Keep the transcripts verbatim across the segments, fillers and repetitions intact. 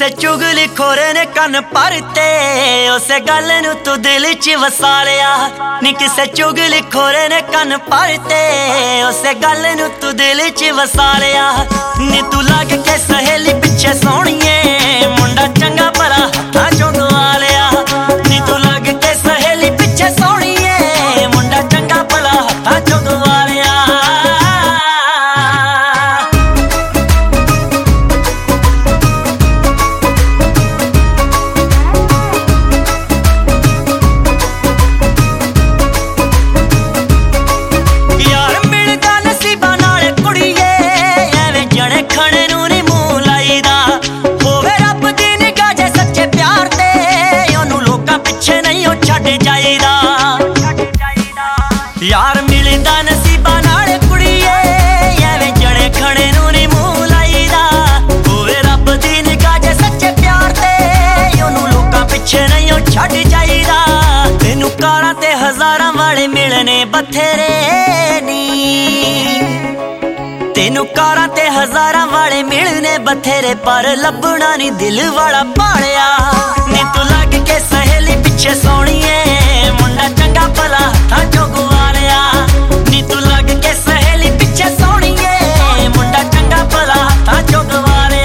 ਕਿਸੇ ਚੁਗਲੀ ਖੋਰੇ ਨੇ ਕੰਨ ਭਰਤੇ ਉਸੇ ਗੱਲ ਨੂੰ ਤੂੰ ਦਿਲ 'ਚ ਵਸਾ ਲਿਆ ਨੀ ਕਿਸੇ ਚੁਗਲੀ ਖੋਰੇ ਨੇ ਕੰਨ ਭਰਤੇ ਉਸੇ ਗੱਲ ਨੂੰ ਤੂੰ ਦਿਲ 'ਚ ਵਸਾ ਲਿਆ ਨੀ ਤੂੰ ਲੱਗ ਕੇ ਸਹੇਲੀ ਪਿੱਛੇ ਸੋਹਣੀਏ ਮੁੰਡਾ ਚੰਗਾ ਭਲਾ ਹੱਥਾਂ 'ਚੋਂ ਗਵਾ ਲਿਆ ਨੀ ਤੂੰ ਲੱਗ ਕੇ ਸਹੇਲੀ ਪਿੱਛੇ ਸੋਹਣੀਏ ਮੁੰਡਾ ਚੰਗਾ ਭਲਾ ਹੱਥਾਂ 'ਚੋਂ ਗਵਾ ਲਿਆ यार मिलदा नसीबा नाल कुड़िए एवें जणे खणे नूं नी मूंह लाईदा होवे रब दी निगाह जे सच्चे प्यार ते ओनू लोकां पिछे नहीं छड्ड जाईदा तैनू कारां ते हज़ारां वाले मिलने बथेरे नी तैनू कारां ते हज़ारां वाले मिलने बथेरे पर लभना नी दिल वाला भालिया नी तू लग के सहेली पिछे सोहणीए मुंडा चंगा भला हत्थां चों गवा लिया नी तू लग के सहेली पिछे सोहणीए मुंडा चंगा भला हत्थां चों गवा लिया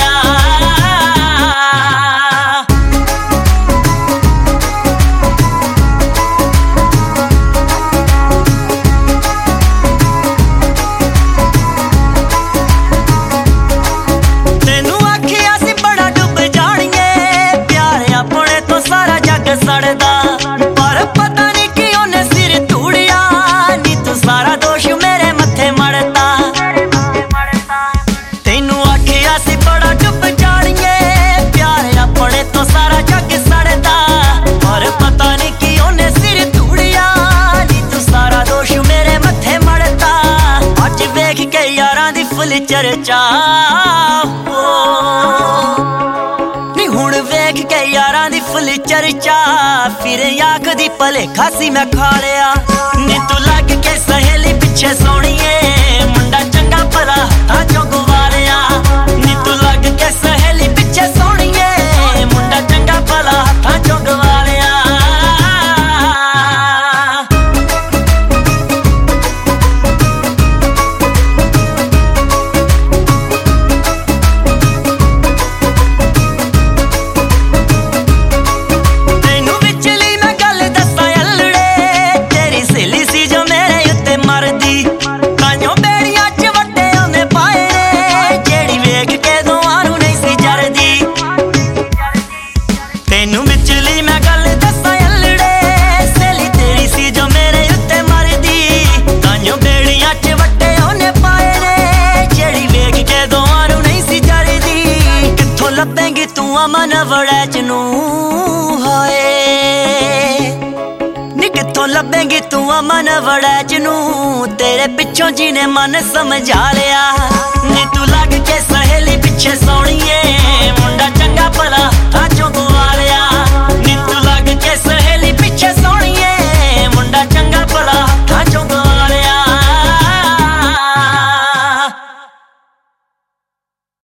तैनू आखिया सी बड़ा डुब जाणीए प्यार अपने तो सारा जग सड़दा पर पता नहीं कि ओने सिर धूड़िया नी तू सारा दोष मेरे मथे मड़ता तैनू आखिया सी बड़ा डुब जाणीए प्यार अपने तो सारा जग सड़दा पर पता नहीं कि ओने सिर धूड़िया नी तू सारा दोष मेरे मथे मड़ता अज वेख के यारां दी फुल चर्चा हुण वेख के यारां दी फुल चर्चा फिर आख दी भलेखा सी मैं खा लिया नी तू लग के सहेली पिछे सोहणीए मुंडा चंगा भला हत्थां चों गवा लिया नी तू लग के सहेली पिछे सोहणीए मुंडा चंगा भला हत्थां चों गवा लिया ਤੈਨੂੰ ਵਿਚਲੀ ਮੈਂ ਗੱਲ ਦੱਸਾਂ ਅਲੜੇ ਸਹੇਲੀ ਤੇਰੀ ਸੀ ਜੋ ਮੇਰੇ ਉੱਤੇ ਮਰਦੀ ਤਾਂਯੋ ਬੇੜੀਆਂ 'ਚ ਵੱਟੇ ਉਹਨੇ ਪਾਏ ਨੇ ਜਿਹੜੀ ਵੇਖ ਕੇ ਦੋਵਾਂ ਨੂੰ ਨਹੀਂ ਸੀ ਜਰਦੀ ਕਿੱਥੋਂ ਲੱਭੇਂਗੀ ਤੂੰ ਅਮਨ ਵੜੈਚ ਨੂੰ ਹਾਏ ਨੀ ਕਿੱਥੋਂ ਲੱਭੇਂਗੀ ਤੂੰ ਅਮਨ ਵੜੈਚ ਨੂੰ ਤੇਰੇ ਪਿੱਛੋਂ ਜਿਹਨੇ ਮਨ ਸਮਝਾ ਲਿਆ ਨੀ ਤੂੰ ਲੱਗ ਕੇ ਸਹੇਲੀ ਪਿੱਛੇ ਸੋਹਣੀ